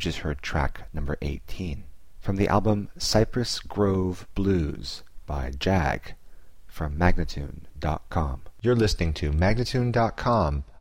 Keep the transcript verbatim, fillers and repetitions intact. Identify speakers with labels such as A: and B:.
A: just heard track number eighteen from the album Cypress Grove Blues by Jag from Magnatune dot com. You're listening to Magnatune dot com,